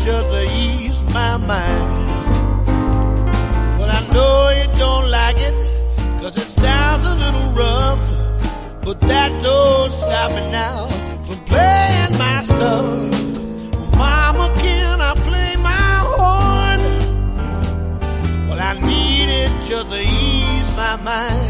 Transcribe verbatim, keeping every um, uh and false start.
just to ease my mind. Well, I know you don't like it, 'cause it sounds a little rough, but that don't stop me now from playing my stuff. Mama, can I play my horn? Well, I need it just to ease my mind.